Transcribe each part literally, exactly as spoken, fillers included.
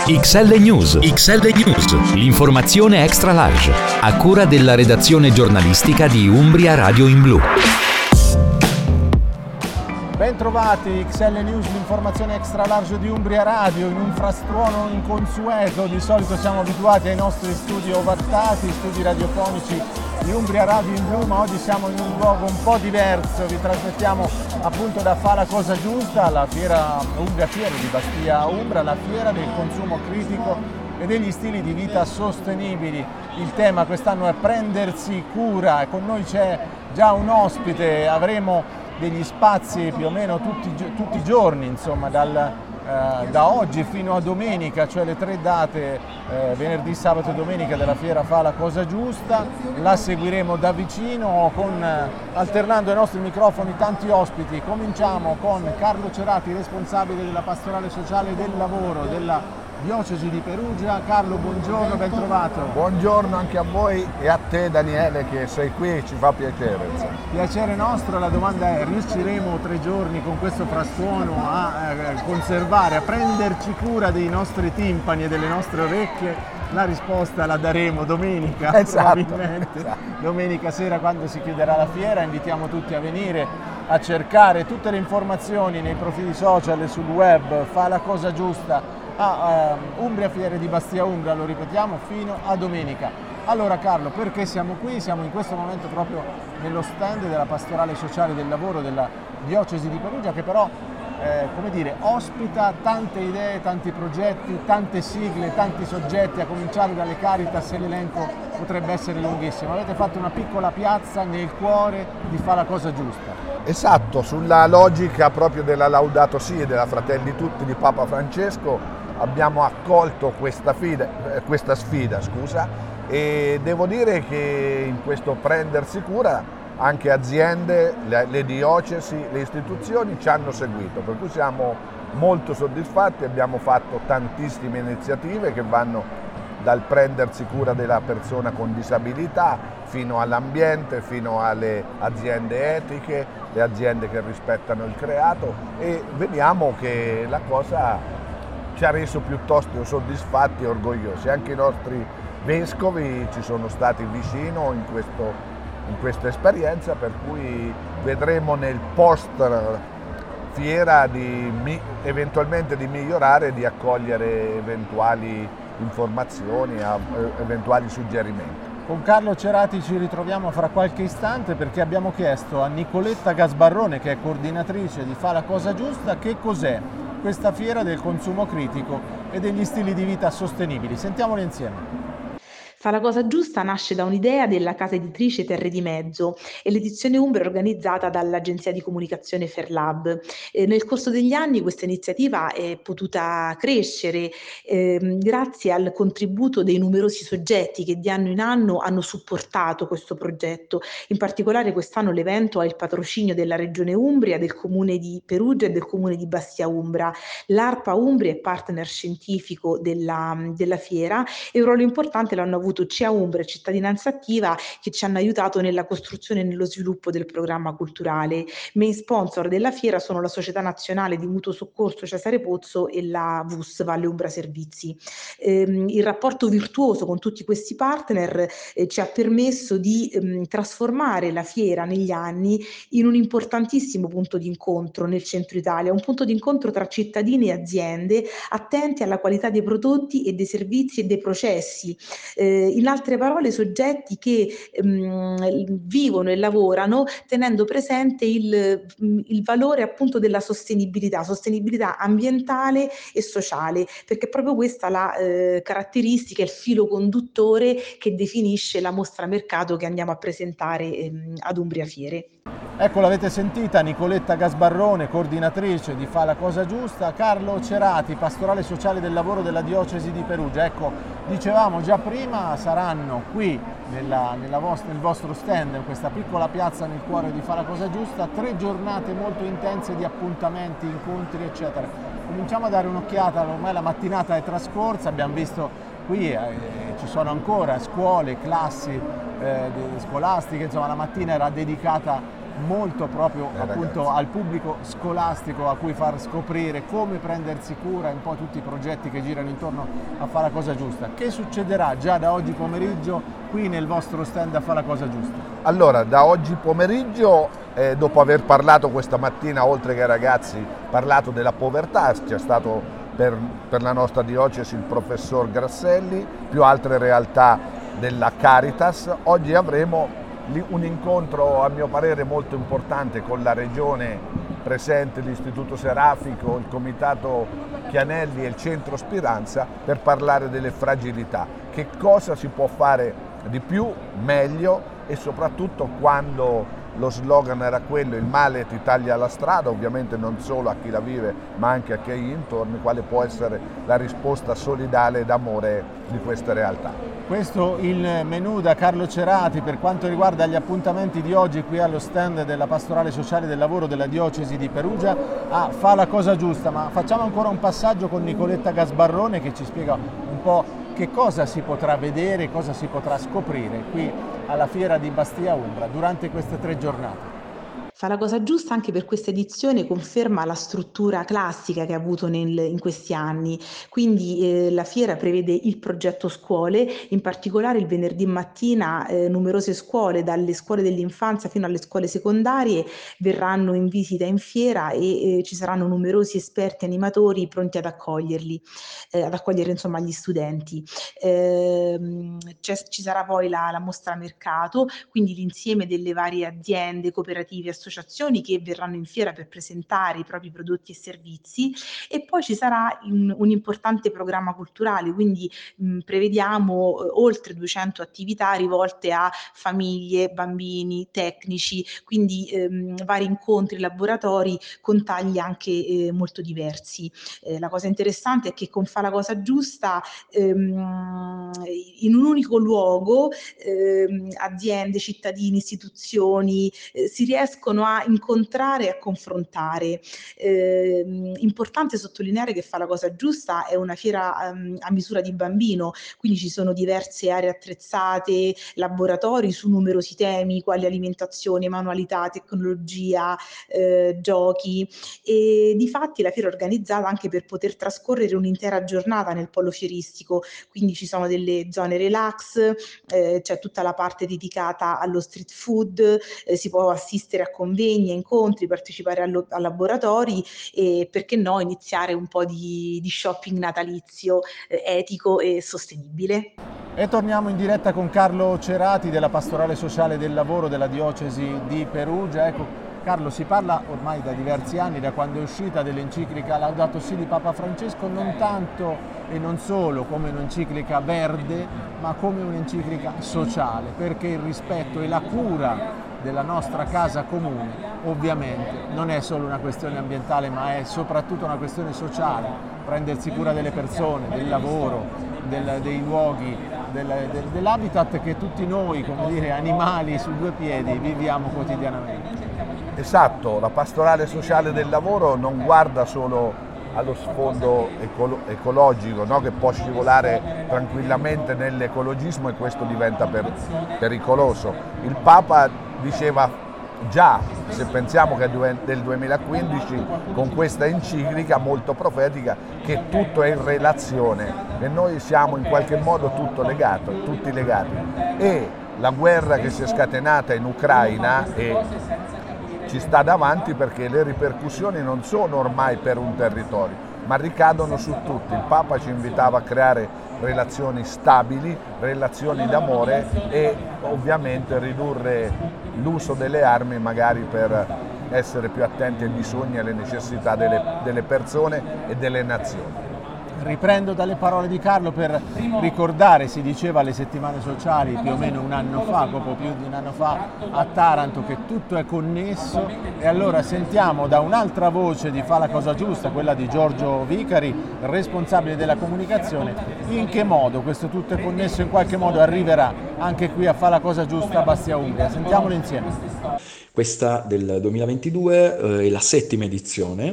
X L News. X L News. L'informazione extra large. A cura della redazione giornalistica di Umbria Radio in Blu. Bentrovati, X L News, l'informazione extra large di Umbria Radio, in un frastuono inconsueto. Di solito siamo abituati ai nostri studi ovattati, studi radiofonici di Umbria Radio in Blu, ma oggi siamo in un luogo un po' diverso. Vi trasmettiamo appunto da Fa la Cosa Giusta, la fiera Umbria Fiere di Bastia Umbra, la fiera del consumo critico e degli stili di vita sostenibili. Il tema quest'anno è prendersi cura e con noi c'è già un ospite. Avremo degli spazi più o meno tutti, tutti i giorni, insomma, dal, eh, da oggi fino a domenica, cioè le tre date, eh, venerdì, sabato e domenica della fiera Fa la Cosa Giusta. La seguiremo da vicino, con, eh, alternando ai nostri microfoni tanti ospiti. Cominciamo con Carlo Cerati, responsabile della pastorale sociale del lavoro della Diocesi di Perugia. Carlo, buongiorno, ben trovato. Buongiorno anche a voi e a te, Daniele, che sei qui e ci fa piacere. Piacere nostro. La domanda è: riusciremo tre giorni con questo frastuono a eh, conservare, a prenderci cura dei nostri timpani e delle nostre orecchie? La risposta la daremo domenica, esatto, probabilmente. Esatto. Domenica sera, quando si chiuderà la fiera. Invitiamo tutti a venire a cercare tutte le informazioni nei profili social e sul web. Fa la Cosa Giusta a uh, Umbria Fiere di Bastia Umbra, lo ripetiamo, fino a domenica. Allora Carlo, perché siamo qui? Siamo in questo momento proprio nello stand della pastorale sociale del lavoro della Diocesi di Perugia, che però eh, come dire, ospita tante idee, tanti progetti, tante sigle, tanti soggetti, a cominciare dalle Caritas, e l'elenco potrebbe essere lunghissimo. Avete fatto una piccola piazza nel cuore di Fa la Cosa Giusta. Esatto, sulla logica proprio della Laudato Si e della Fratelli Tutti di Papa Francesco abbiamo accolto questa, fida, questa sfida scusa, e devo dire che in questo prendersi cura anche aziende, le, le diocesi, le istituzioni ci hanno seguito, per cui siamo molto soddisfatti. Abbiamo fatto tantissime iniziative che vanno dal prendersi cura della persona con disabilità fino all'ambiente, fino alle aziende etiche, le aziende che rispettano il creato, e vediamo che la cosa ci ha reso piuttosto soddisfatti e orgogliosi. Anche i nostri vescovi ci sono stati vicino in, questo, in questa esperienza, per cui vedremo nel post fiera di, eventualmente di migliorare e di accogliere eventuali informazioni, eventuali suggerimenti. Con Carlo Cerati ci ritroviamo fra qualche istante, perché abbiamo chiesto a Nicoletta Gasbarrone, che è coordinatrice di Fa la Cosa Giusta, che cos'è questa fiera del consumo critico e degli stili di vita sostenibili. Sentiamolo insieme. Fa la Cosa Giusta nasce da un'idea della casa editrice Terre di Mezzo e l'edizione Umbra è organizzata dall'agenzia di comunicazione Fairlab. Eh, nel corso degli anni questa iniziativa è potuta crescere eh, grazie al contributo dei numerosi soggetti che di anno in anno hanno supportato questo progetto. In particolare quest'anno l'evento ha il patrocinio della Regione Umbria, del Comune di Perugia e del Comune di Bastia Umbra. L'ARPA Umbria è partner scientifico della, della fiera, e un ruolo importante l'hanno avuto C A Umbra e Cittadinanza Attiva, che ci hanno aiutato nella costruzione e nello sviluppo del programma culturale. Main sponsor della fiera sono la Società Nazionale di Mutuo Soccorso Cesare Pozzo e la V U S Valle Umbra Servizi. Ehm, il rapporto virtuoso con tutti questi partner eh, ci ha permesso di ehm, trasformare la fiera negli anni in un importantissimo punto di incontro nel centro Italia, un punto di incontro tra cittadini e aziende attenti alla qualità dei prodotti e dei servizi e dei processi. Eh, in altre parole, soggetti che um, vivono e lavorano tenendo presente il, il valore appunto della sostenibilità, sostenibilità ambientale e sociale, perché è proprio questa la eh, caratteristica, il filo conduttore che definisce la mostra mercato che andiamo a presentare ehm, ad Umbria Fiere. Ecco, l'avete sentita, Nicoletta Gasbarrone, coordinatrice di Fa la Cosa Giusta. Carlo Cerati, pastorale sociale del lavoro della Diocesi di Perugia. Ecco, dicevamo già prima, saranno qui nella, nella vostra, nel vostro stand, in questa piccola piazza nel cuore di Fa la Cosa Giusta, tre giornate molto intense di appuntamenti, incontri, eccetera. Cominciamo a dare un'occhiata, ormai la mattinata è trascorsa, abbiamo visto qui eh, ci sono ancora scuole, classi eh, scolastiche, insomma la mattina era dedicata molto proprio eh, appunto ragazzi. al pubblico scolastico, a cui far scoprire come prendersi cura e un po' tutti i progetti che girano intorno a Fa la cosa giusta. Che succederà già da oggi pomeriggio qui nel vostro stand a Fa la cosa giusta? Allora, da oggi pomeriggio, eh, dopo aver parlato questa mattina, oltre che ai ragazzi, parlato della povertà, c'è stato per, per la nostra diocesi il professor Grasselli, più altre realtà della Caritas. Oggi avremo un incontro a mio parere molto importante con la Regione presente, l'Istituto Serafico, il Comitato Chianelli e il Centro Speranza per parlare delle fragilità. Che cosa si può fare di più, meglio e soprattutto quando lo slogan era quello, il male ti taglia la strada, ovviamente non solo a chi la vive ma anche a chi è intorno, quale può essere la risposta solidale ed amore di queste realtà. Questo il menù da Carlo Cerati per quanto riguarda gli appuntamenti di oggi qui allo stand della Pastorale Sociale del Lavoro della Diocesi di Perugia a Fa la cosa giusta, ma facciamo ancora un passaggio con Nicoletta Gasbarrone che ci spiega un po' che cosa si potrà vedere, cosa si potrà scoprire qui alla Fiera di Bastia Umbra durante queste tre giornate. Fa la cosa giusta anche per questa edizione conferma la struttura classica che ha avuto nel, in questi anni, quindi eh, la fiera prevede il progetto scuole, in particolare il venerdì mattina eh, numerose scuole, dalle scuole dell'infanzia fino alle scuole secondarie, verranno in visita in fiera e eh, ci saranno numerosi esperti animatori pronti ad accoglierli, eh, ad accogliere insomma gli studenti. Eh, ci sarà poi la, la mostra mercato, quindi l'insieme delle varie aziende, cooperative, associazioni che verranno in fiera per presentare i propri prodotti e servizi, e poi ci sarà un, un importante programma culturale, quindi mh, prevediamo eh, oltre duecento attività rivolte a famiglie, bambini, tecnici, quindi ehm, vari incontri, laboratori con tagli anche eh, molto diversi. Eh, la cosa interessante è che con Fa la cosa giusta ehm, in un unico luogo ehm, aziende, cittadini, istituzioni eh, si riescono a incontrare e a confrontare. Eh, importante sottolineare che Fa la cosa giusta è una fiera um, a misura di bambino, quindi ci sono diverse aree attrezzate, laboratori su numerosi temi quali alimentazione, manualità, tecnologia, eh, giochi, e difatti la fiera è organizzata anche per poter trascorrere un'intera giornata nel polo fieristico, quindi ci sono delle zone relax, eh, c'è tutta la parte dedicata allo street food, eh, si può assistere a convegni, a incontri, partecipare allo, a laboratori e perché no iniziare un po' di, di shopping natalizio eh, etico e sostenibile. E torniamo in diretta con Carlo Cerati della Pastorale Sociale del Lavoro della Diocesi di Perugia. Ecco, Carlo, si parla ormai da diversi anni, da quando è uscita, dell'enciclica Laudato Si di Papa Francesco, non tanto e non solo come un'enciclica verde, ma come un'enciclica sociale, perché il rispetto e la cura della nostra casa comune ovviamente non è solo una questione ambientale, ma è soprattutto una questione sociale, prendersi cura delle persone, del lavoro, del, dei luoghi, del, del, dell'habitat che tutti noi, come dire, animali su due piedi, viviamo quotidianamente. Esatto, la pastorale sociale del lavoro non guarda solo allo sfondo ecolo- ecologico, no? Che può scivolare tranquillamente nell'ecologismo e questo diventa per- pericoloso. Il Papa diceva già, se pensiamo che è del duemilaquindici, con questa enciclica molto profetica, che tutto è in relazione e noi siamo in qualche modo tutto legato, tutti legati. E la guerra che si è scatenata in Ucraina e ci sta davanti perché le ripercussioni non sono ormai per un territorio, ma ricadono su tutti. Il Papa ci invitava a creare relazioni stabili, relazioni d'amore e ovviamente ridurre l'uso delle armi magari per essere più attenti ai bisogni e alle necessità delle, delle persone e delle nazioni. Riprendo dalle parole di Carlo per ricordare, si diceva alle settimane sociali più o meno un anno fa, poco più di un anno fa a Taranto, che tutto è connesso, e allora sentiamo da un'altra voce di Fa la cosa giusta, quella di Giorgio Vicari, responsabile della comunicazione, in che modo questo tutto è connesso, in qualche modo arriverà anche qui a Fa la cosa giusta a Bastia Umbria. Sentiamolo insieme. Questa del duemilaventidue eh, è la settima edizione.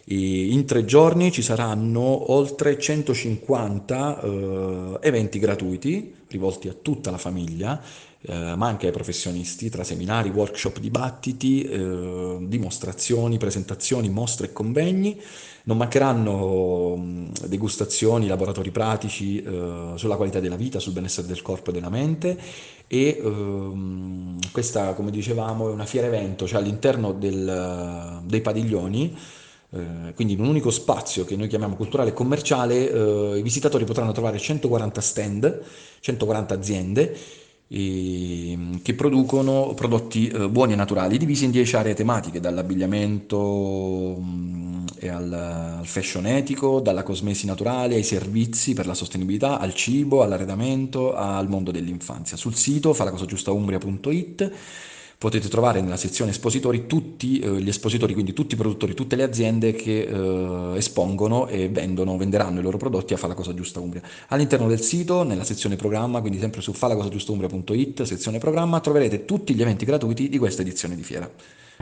In tre giorni ci saranno oltre centocinquanta eh, eventi gratuiti rivolti a tutta la famiglia, eh, ma anche ai professionisti, tra seminari, workshop, dibattiti, eh, dimostrazioni, presentazioni, mostre e convegni. Non mancheranno mh, degustazioni, laboratori pratici eh, sulla qualità della vita, sul benessere del corpo e della mente. E ehm, questa, come dicevamo, è una fiera evento, cioè all'interno del, dei padiglioni. Eh, quindi in un unico spazio che noi chiamiamo culturale e commerciale, eh, i visitatori potranno trovare centoquaranta stand, centoquaranta aziende e, che producono prodotti eh, buoni e naturali, divisi in dieci aree tematiche, dall'abbigliamento mh, e al, al fashion etico, dalla cosmesi naturale ai servizi per la sostenibilità, al cibo, all'arredamento, al mondo dell'infanzia. Sul sito falacosagiustaumbria punto it potete trovare nella sezione espositori tutti eh, gli espositori, quindi tutti i produttori, tutte le aziende che eh, espongono e vendono, venderanno i loro prodotti a Fa la Cosa Giusta Umbria. All'interno del sito, nella sezione programma, quindi sempre su falacosagiustaumbria punto it, sezione programma, troverete tutti gli eventi gratuiti di questa edizione di fiera.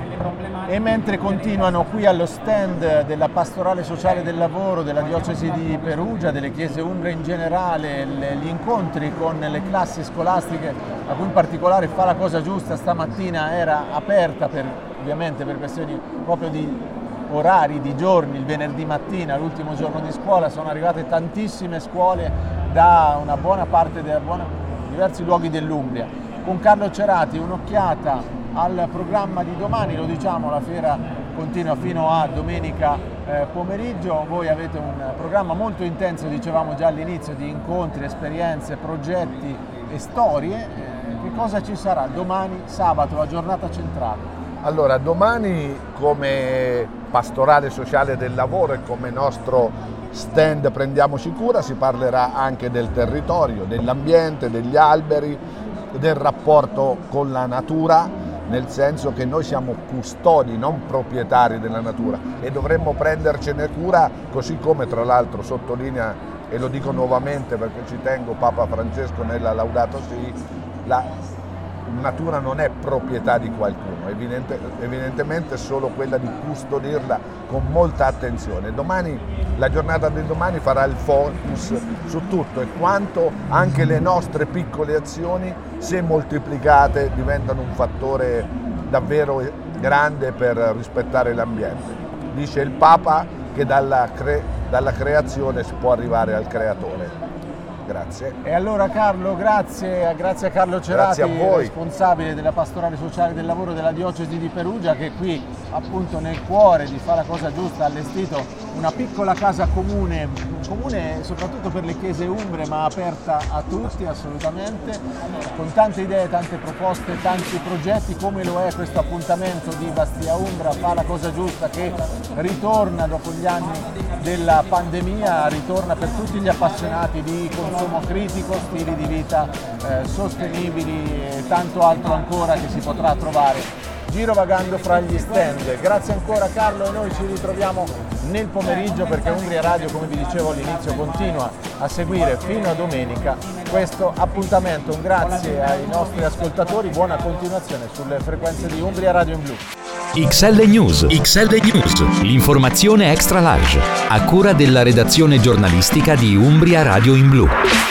E mentre continuano qui allo stand della Pastorale Sociale del Lavoro della Diocesi di Perugia, delle chiese umbre in generale, gli incontri con le classi scolastiche, a cui in particolare Fa la Cosa Giusta stamattina era aperta per, ovviamente per questioni proprio di orari, di giorni, il venerdì mattina, l'ultimo giorno di scuola, sono arrivate tantissime scuole da una buona parte, della buona, diversi luoghi dell'Umbria. Con Carlo Cerati un'occhiata al programma di domani, lo diciamo, la fiera continua fino a domenica eh, pomeriggio. Voi avete un programma molto intenso, dicevamo già all'inizio, di incontri, esperienze, progetti e storie. Eh, che cosa ci sarà domani sabato, la giornata centrale? Allora, domani come Pastorale Sociale del Lavoro e come nostro stand Prendiamoci Cura si parlerà anche del territorio, dell'ambiente, degli alberi, del rapporto con la natura, nel senso che noi siamo custodi, non proprietari della natura, e dovremmo prendercene cura, così come tra l'altro sottolinea, e lo dico nuovamente perché ci tengo, Papa Francesco nella Laudato Si, la natura non è proprietà di qualcuno, evidente, evidentemente è solo quella di custodirla con molta attenzione. Domani, la giornata di domani farà il focus su tutto e quanto anche le nostre piccole azioni, se moltiplicate, diventano un fattore davvero grande per rispettare l'ambiente. Dice il Papa che dalla, cre- dalla creazione si può arrivare al creatore. Grazie. E allora Carlo, grazie, grazie a Carlo Cerati, a voi. responsabile della Pastorale Sociale del Lavoro della Diocesi di Perugia, che qui appunto nel cuore di Fa la Cosa Giusta ha allestito una piccola casa comune, comune soprattutto per le chiese umbre, ma aperta a tutti assolutamente, con tante idee, tante proposte, tanti progetti, come lo è questo appuntamento di Bastia Umbra, Fa la Cosa Giusta, che ritorna dopo gli anni della pandemia, ritorna per tutti gli appassionati di consumo critico, stili di vita eh, sostenibili e tanto altro ancora che si potrà trovare girovagando fra gli stand. Grazie ancora Carlo, e noi ci ritroviamo nel pomeriggio, perché Umbria Radio, come vi dicevo all'inizio, continua a seguire fino a domenica questo appuntamento. Un grazie ai nostri ascoltatori, buona continuazione sulle frequenze di Umbria Radio in Blu. X L News, X L News, l'informazione extra large, a cura della redazione giornalistica di Umbria Radio in Blu.